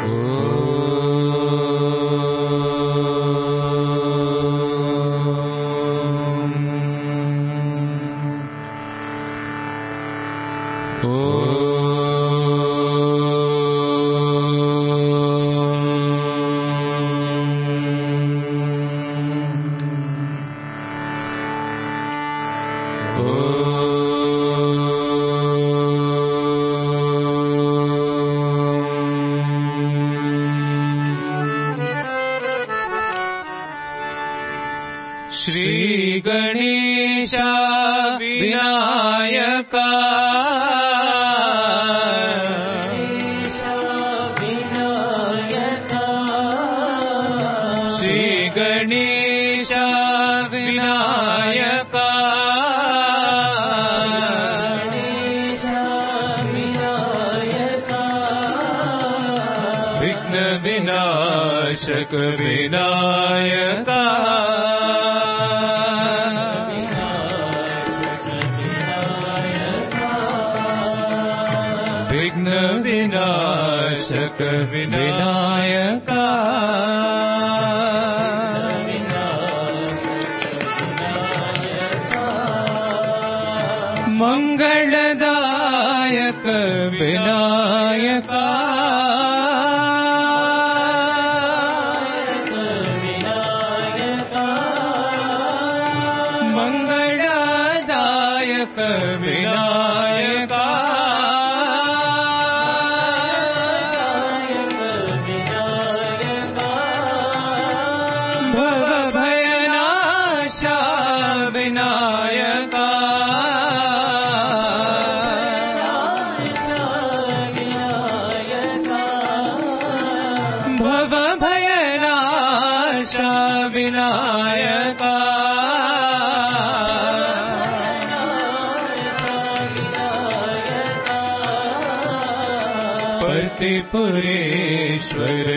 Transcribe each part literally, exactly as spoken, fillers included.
पुरेश्वर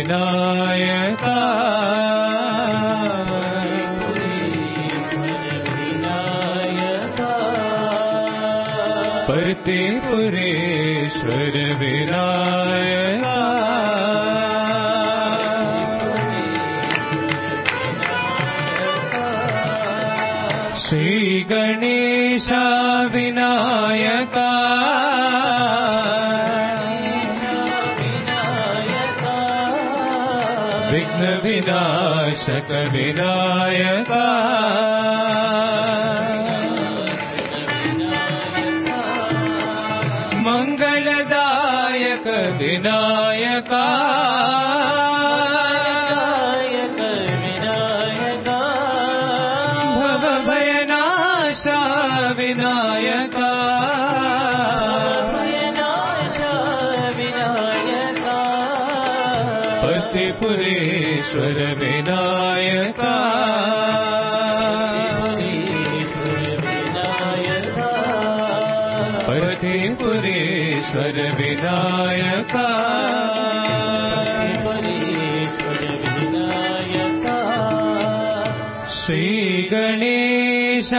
विनायका परते पुरेश्वर विनायका श्री गणेश विनायका विघ्न विनाशक विनायका मंगलदायक विनायका भव भयनाशा विनायका पुरेश्वर विनायका परते पुरेश्वर विनायका श्री गणेश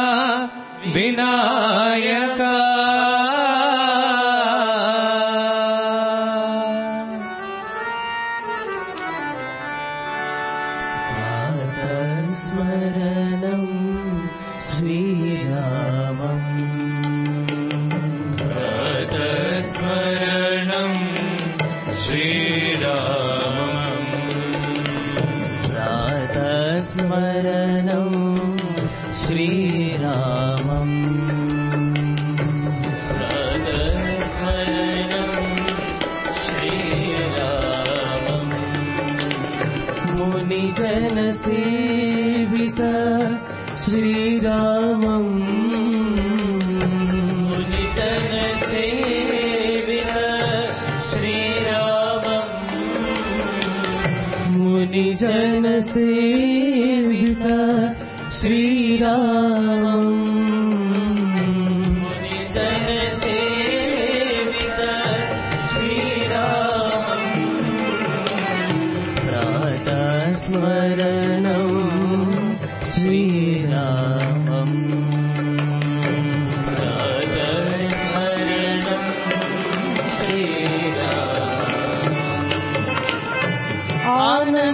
विनायका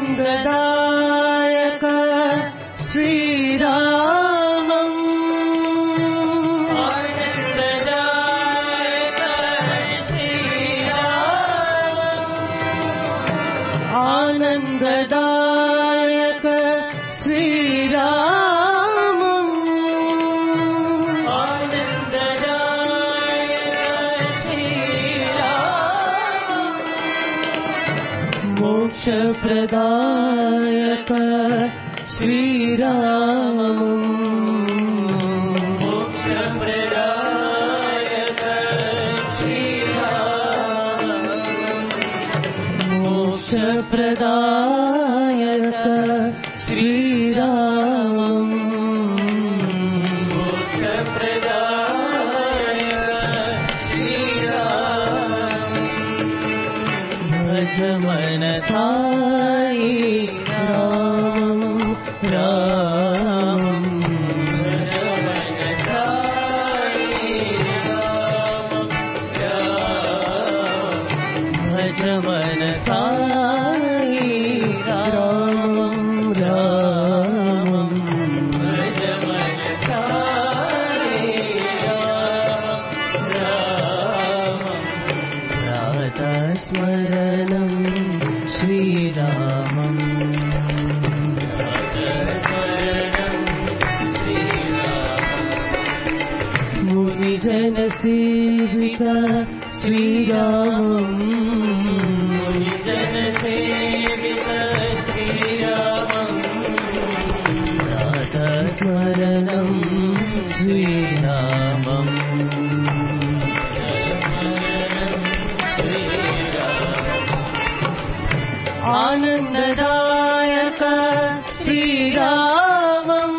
आनन्ददायक श्रीरामम् आनन्ददायक श्रीरामम् मोक्षप्रदायक श्रीरामम् मोक्षप्रदायक श्रीरामम् मोक्षप्रदायक श्रीरामम् मोक्षप्रदायक श्रीरामम् भज मनसा सेविता श्रीरामम् मुनिजन सेविता श्रीरामम् प्रातस्मरणम् श्रीरामम् आनन्ददायक श्रीरामम्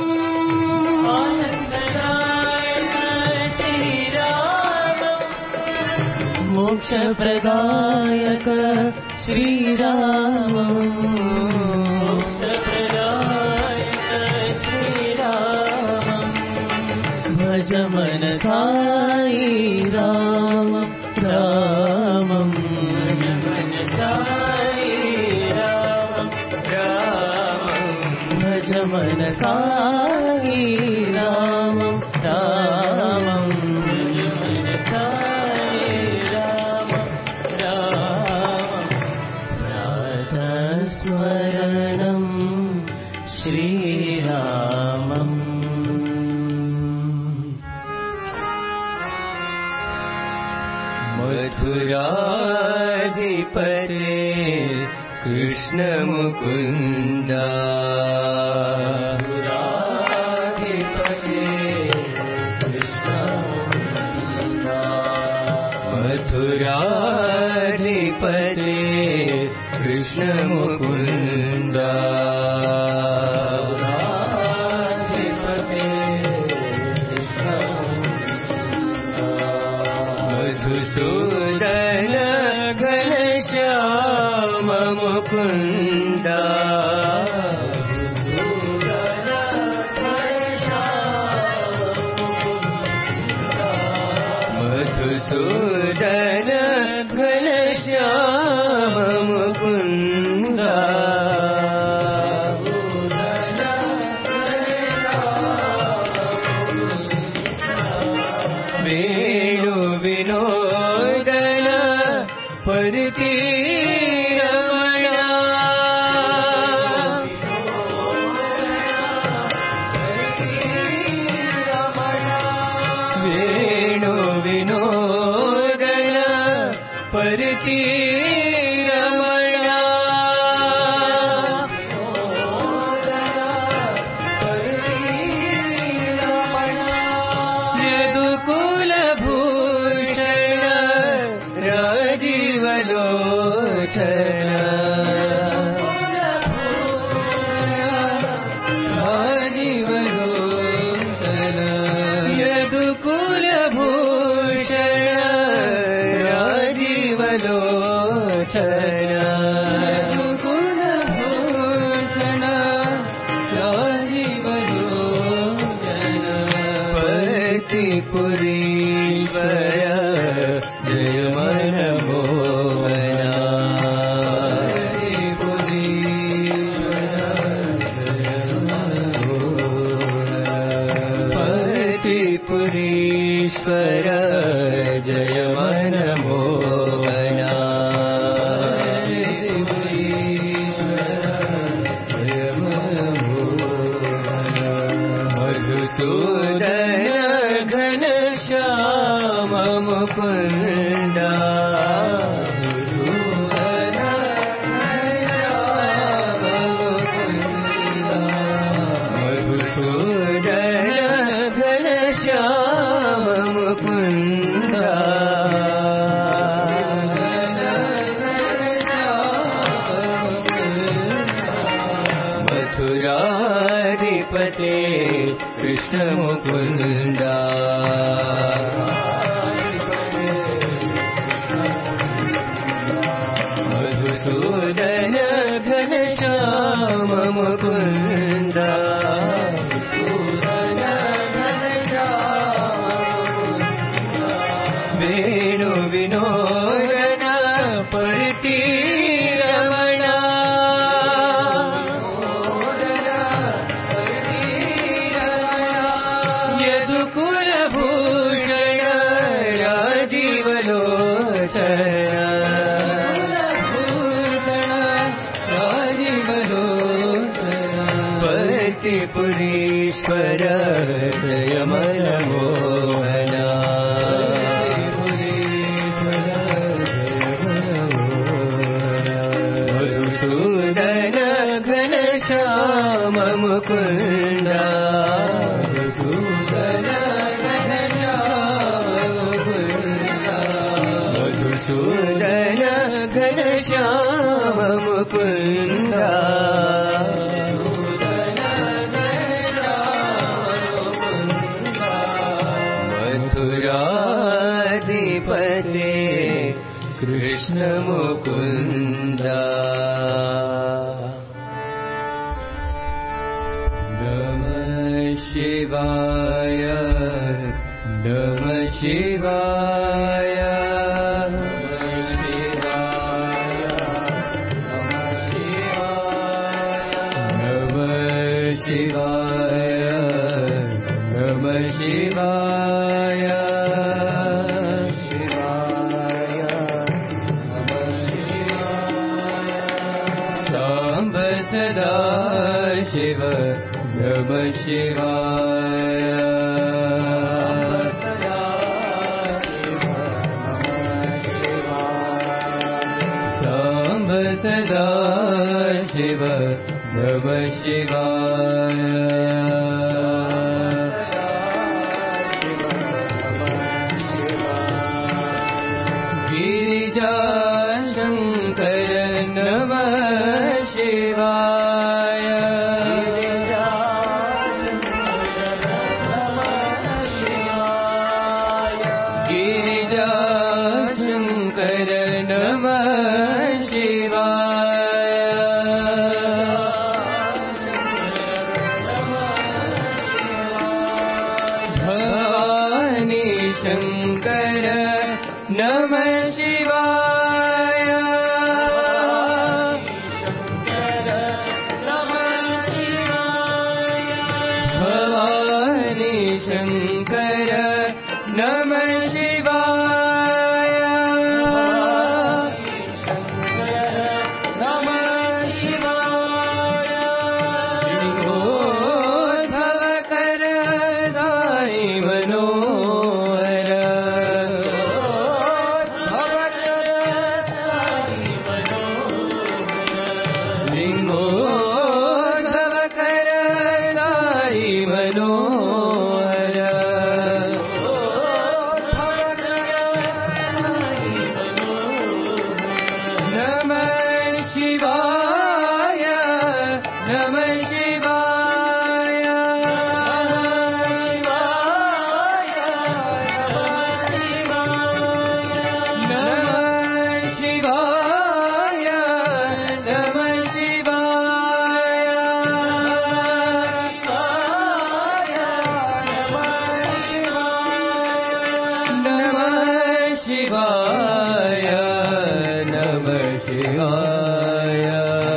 मोक्षप्रदायक श्रीरामम् मोक्षप्रदायक श्रीरामम् भज मनसा राम रामम् भज मनसा राम रामम् भज मनसा राम रामम् भज मनसा स्मरणं श्रीरामम् मथुराधिपते कृष्ण मुकुन्द मथुराधिपते कृष्ण मुकुन्द मथुराधिपते कृष्ण मुकुन्द मधुसूदन घनश्याम मुकुन्द मधुसूदन घनश्याम मुकुन्द वेणु विनोदन परितीरमणा वेणु विनोदन परितीरमणा यदुकुलभूषण राजीवलोचन राजीवलोचन यदुकुलभूषण राजीवलोचन यदुकुलभूषण राजीवलोचन पतिपुरीश्वर जय मनमोहना मुकुन्द मधुसूदन घनश्याम मुकुन्द वेणु विनोदन परति रमणा यदुकुल भूषण राजीवलोचन पुरीश्वर यमन मोहना मधुसूदन घनश्याम मुकुन्द मधुसूदन घनश्याम मुकुन्द मथुराधिपते कृष्ण मुकुन्द नमः शिवाय नमः शिवाय नमः शिवाय नमः शिवाय सांब सदा शिव नमः शिवाय सांब सदा शिव नमः शिवाय गिरिजा शंकर नमः शिवाय गिरिजा शंकर नमः शिवाय भवानी शंकर नमः शिवाय भवानी शंकर नमः शिवाय नमः शिवाय लिंगोद्भव कर साई मनोहर लिंगोद्भव कर साई मनोहर नमः शिवाय नमः शिवाय नमः शिवाय नमः शिवाय नमः शिवाय नमः शिवाय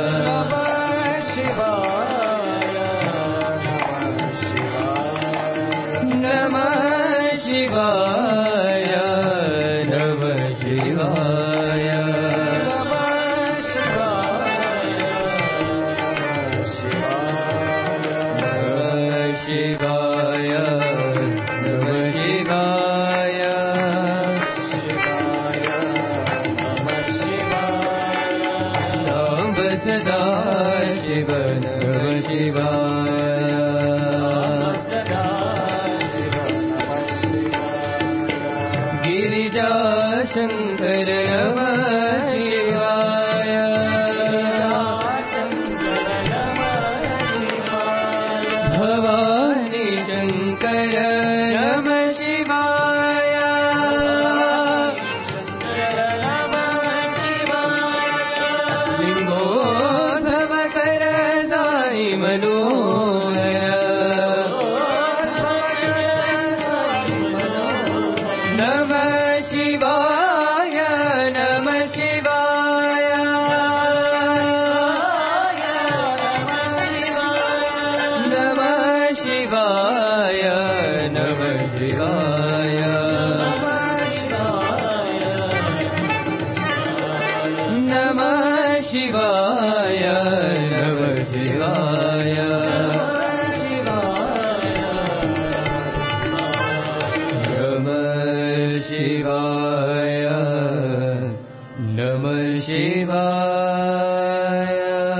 नमः शिवाय नमः शिवाय नमः शिवाय नमः शिवाय सांब सदा शिव नमः शिवाय गिरिजा शंकर नमः शिवाय भवानी शंकर मनोहर नमः शिवाय नमः शिवाय नमः शिवाय नमः शिवाय नमः शिवाय नमः शिवाय नमः शिवाय नमः शिवाय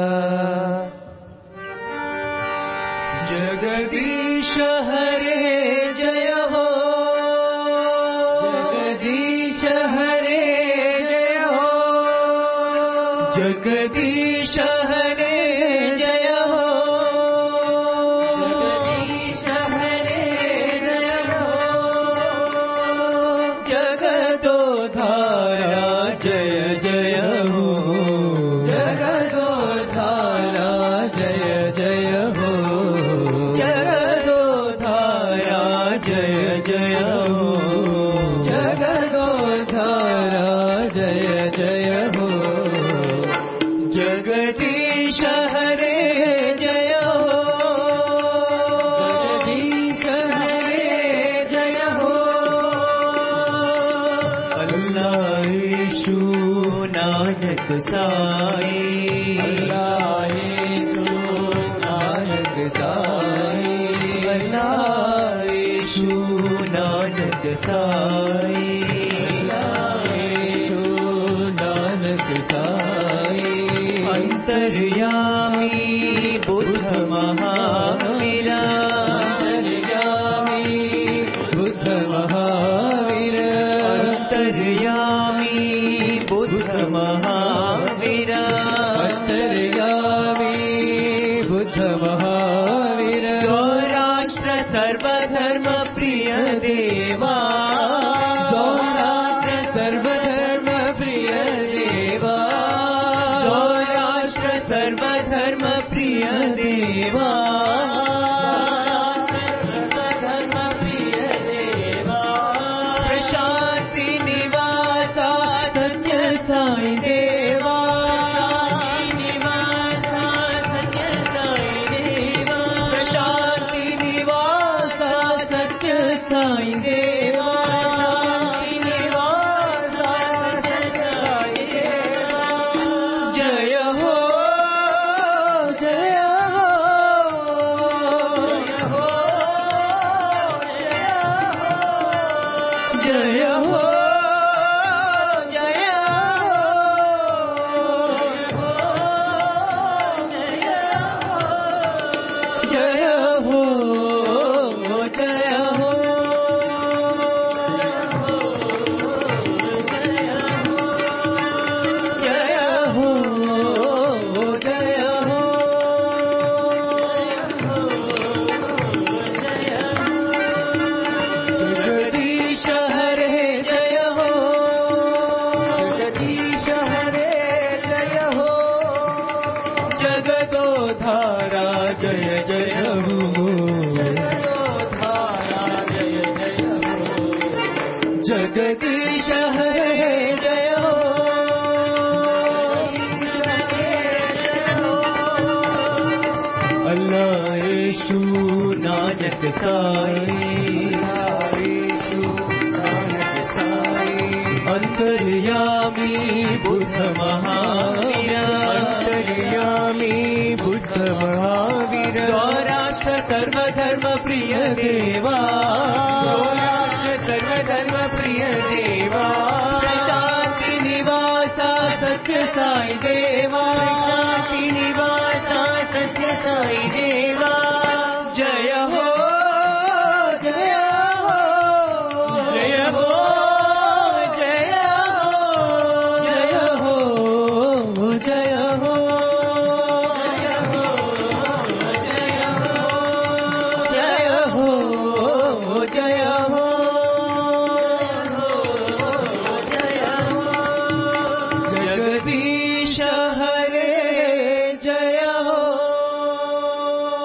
जगदीश हरे जय हो जगदीश हरे जय हो जगदीश हरे जय हो जगदीश हरे जय हो जगदोधारा जय जय हो जगदोधारा जय जय हो जगदोधारा जय जय हो जगदोधारा जय जय हो जगदीश हरे जय हो जगदीश हरे जय हो अल्लाह यीशु नानक साई अल्लाह यीशु नानक साई अल्लाह यीशु नानक साई अल्लाह यीशु नानक साई अंतर्यामी बुद्ध महावीर अंतर्यामी बुद्ध महावीर अंतर्यामी बुद्ध महावीर अंतर्यामी बुद्ध महावीर गौराष्ट्र सर्वधर्म प्रिय देवा गौराष्ट्र सर्वधर्म प्रिय देवा गौराष्ट्र सर्वधर्म प्रिय देवा सर्वधर्म प्रिय देवा प्रशांति निवासा सत्य साई देवा निवासा सत्य साई देवा प्रशांति निवासा सत्य साई देवा निवासा सत्य साई देवा जय हो जय हो जय हो जय जय हो जय हो जय हो जय हो जगदीश हरे जय हो जगदीश हरे जय हो जगदोधारा जय जय हो जगदोधारा जय जय हो जगदीश हरे जय हो अल्लाह यीशु नानक साई अंतर्यामी बुद्ध महावीर अंतर्यामी बुद्ध महावीर गौराष्ट्र सर्वधर्म प्रिय देवा गौराष्ट्र सर्वधर्म प्रिय देवा प्रशांति निवासा सत्य साई देवा प्रशांति निवासा सत्य साई देवा जय हो जय हो जय हो जय हो जय हो जय हो जय हो जगदीश हरे जय हो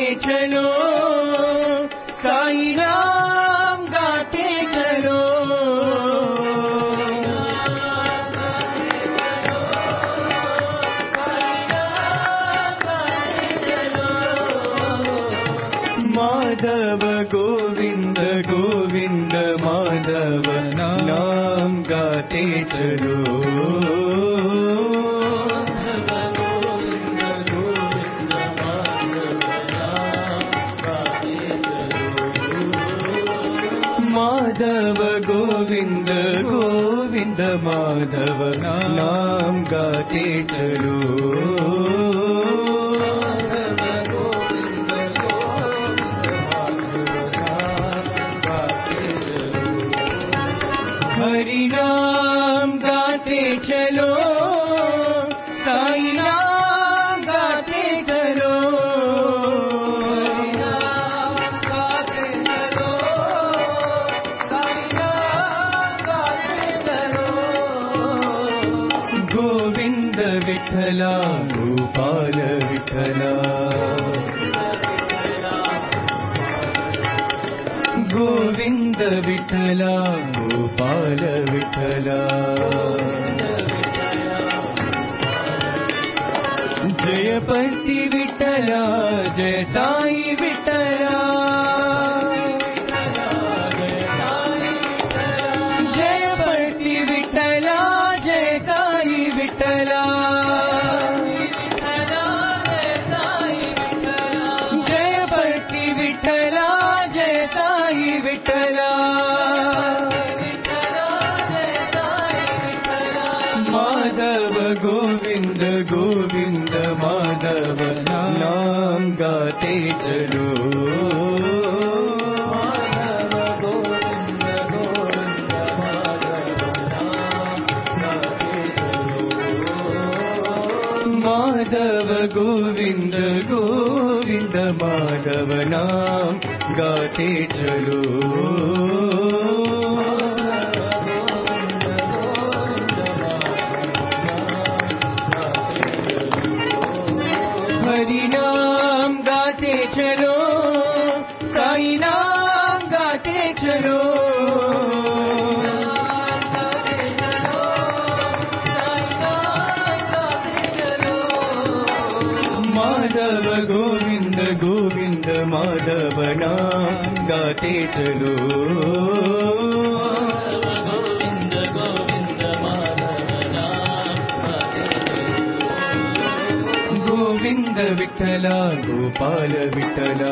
चलो साई नाम गाते चलो माधव गोविंद गोविंद माधव नाम गाते चलो माधव गोविंद गोविंद माधव नाम गाते चलो हरि नाम गाते चलो साई नाम गाते चलो गोविंद विठला गोपाल विठला गोविंद विठला गोपाल विठला जय पति विठला जय साई विठला जय पति विठला जय साई विठला जय पति विठला जय साई विठला माधव गोविंद गोविंद माधव नाम गाते चलो माधव गोविंद गोविंद माधव नाम गाते चलो हरि नाम गाते चलो साई नाम गाते चलो माधव गोविंद गोविंद माधव नाम गाते चलो गोविंद विठला गोपाल विठला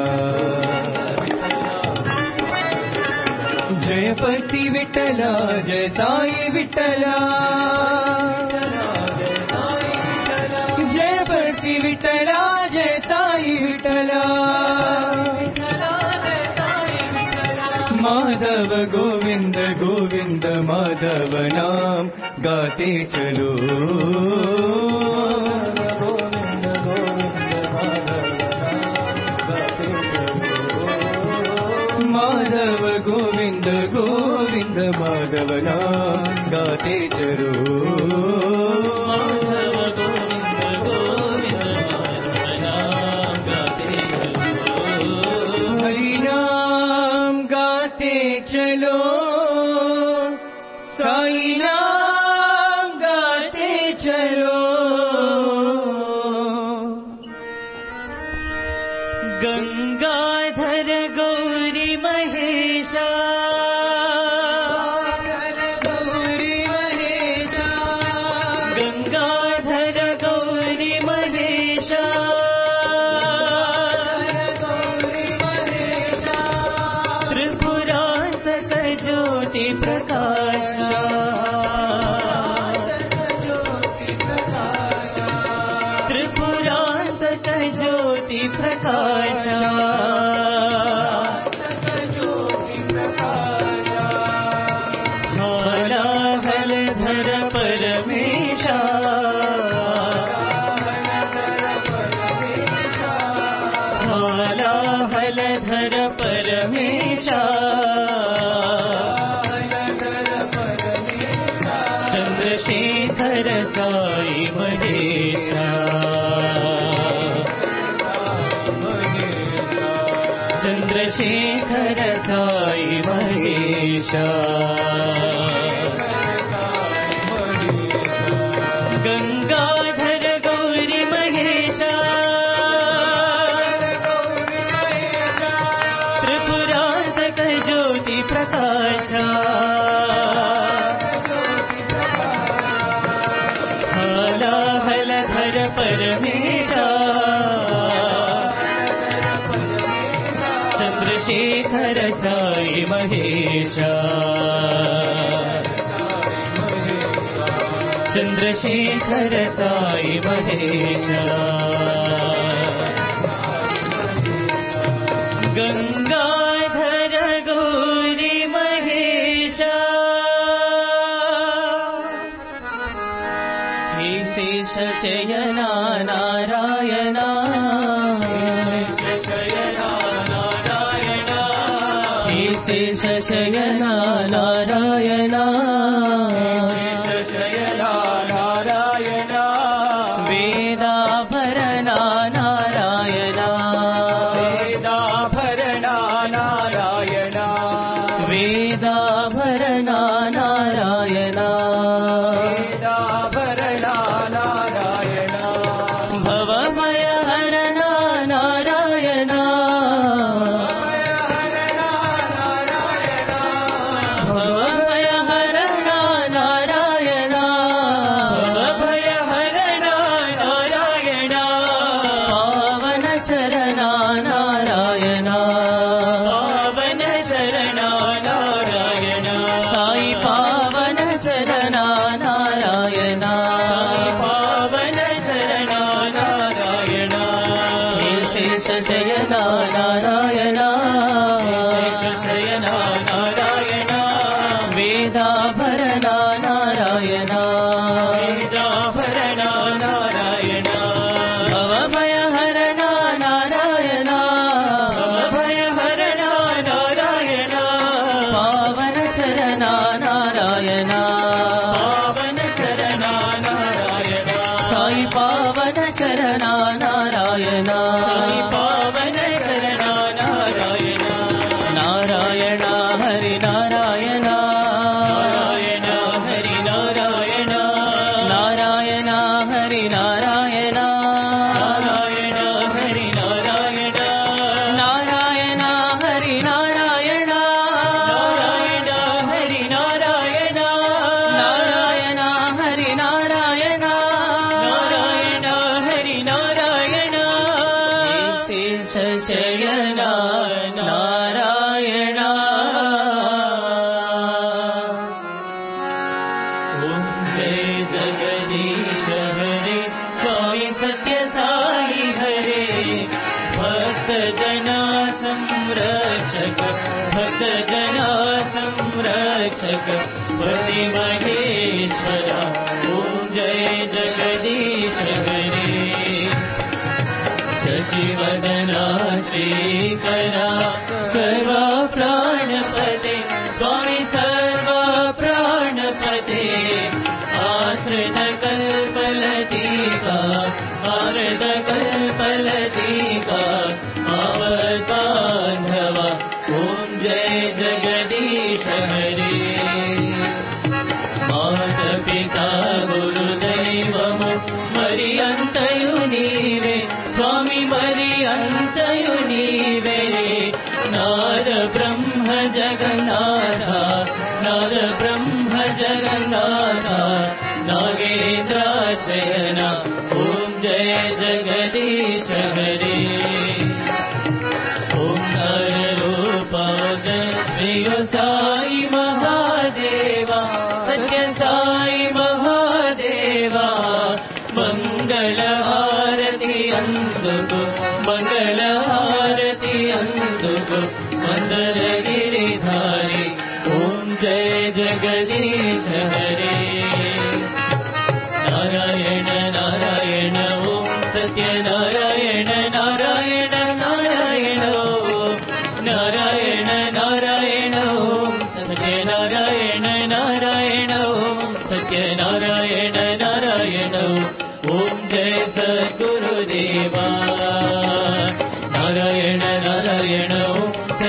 जय पति विठला जय साई विठला जय पति विठला जय साई विठला माधव गोविंद गोविंद माधव नाम गाते चलो माधव गोविंद गोविंद माधव नाम गाते चलो माधव गोविंद गोविंद माधव नाम गाते चलो हरि नाम गाते चलो साई नाम गाते चलो गंगाधर गौरी महेशा गौरी महेशा गंगाधर गौरी महेशा गौरी महेशा त्रिपुरांतक ज्योति प्रकाशा त्रिपुरांतक ज्योति प्रकाशा हलाहलधर परमेशा हलाहलधर परमेशा चंद्रशेखर साई महेशा चंद्रशेखर साई महेशा गंगाधर गौरी महेशा त्रिपुरांतक ज्योति प्रकाशा हलाहलधर परमेशा चंद्रशेखर साई महेशा चंद्रशेखर साई महेशा गंगाधर गौरी महेशा हे शेष शयना नारायणा शेष शयना नारायणा शयना नारायणा वेदाभरणा नारायणा वेदाभरणा नारायणा वेदाभरणा नारायणा वेदाभरणा नारायणा भवमय हरणा नारायणा पति महेश्वरा ओम जय जगदीश हरे शशिवदना श्रीकरा सर्वा प्राणपते स्वामी सर्वा प्राणपते आश्रित कल्पलतिका आरद कल्पलतिका आवतान्धवा ओम जय जगदीश हरे पिता गुरुदैवमु मरियंतयु नीवे स्वामी मरियंतयु नीवे नाद ब्रह्म जगन्नाथ नाद ब्रह्म जगन्नाथ नागेन्द्राशयना ओम जय जगदीश हरे ओम नररूपाद श्री साई महादेवा सत्य साई महादेवा मंगल आरती अंदुको मंगल आरती अंदुको मंदर गिरिधारी ओम जय जगदीश हरे नारायण नारायण ओम सत्य नारायण नारायण नारायण ओम नारायण नारायण ओम सत्य नारायण नारायण ओम सत्य नारायण नारायण ओम जय सद्गुरुदेवा नारायण नारायण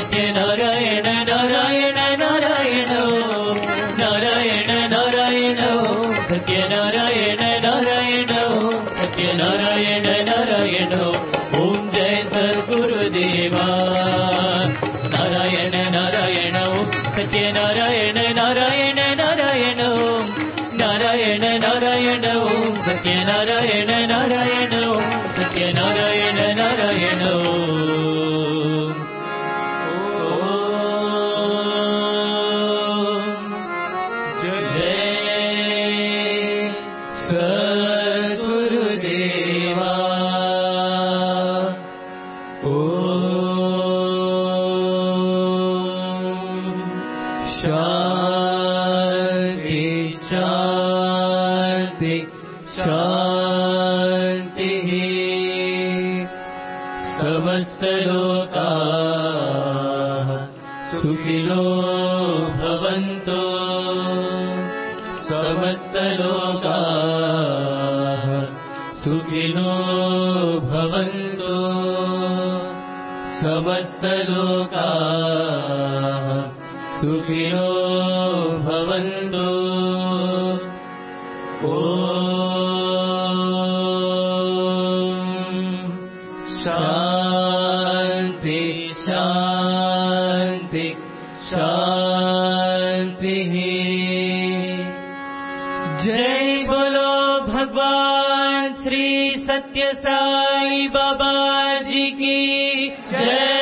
సత్యనారాయణ నారాయణ నారాయణ ఓం నారాయణ నారాయణ ఓం సత్యనారాయణ నారాయణ ఓం సత్యనారాయణ నారాయణ ఓం జయ సద్గురుదేవా నారాయణ నారాయణ ఓం సత్యనారాయణ నారాయణ నారాయణ ఓం నారాయణ నారాయణ ఓం సత్యనారాయణ నారాయణ ఓం సత్యనారాయణ నారాయణ ఓం జయ సద్గురుదేవా శాంతి శాంతి శాంతి సమస్తలోకాః సుఖినో భవంతు సమస్తలోకాః సుఖినో భవంతు సమస్తలోకాః సుఖినో భవంతు ఓం శాంతి శాంతి శాంతి జై బోలో భగవాన్ శ్రీ సత్య సాయి బాబా జీ की जय।